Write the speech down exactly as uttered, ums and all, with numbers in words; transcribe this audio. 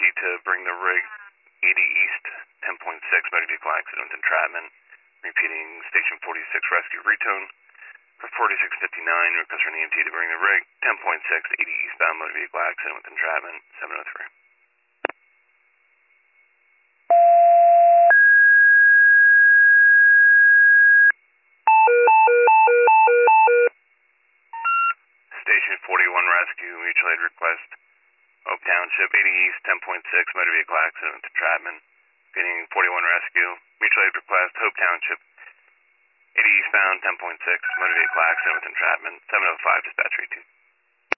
to bring the rig eighty East, ten point six, motor vehicle accident with entrapment. Repeating station forty-six rescue retone. For forty-six fifty-nine, request for an E M T to bring the rig ten point six, eighty eastbound, motor vehicle accident with entrapment, seven oh three. Station forty-one rescue, mutual aid request. Oak Township, eighty East, ten point six, motor vehicle accident with entrapment. Getting forty-one rescue, mutual aid request, Hope Township, eighty eastbound, ten point six, motor vehicle accident with entrapment, seven oh five, dispatch three two.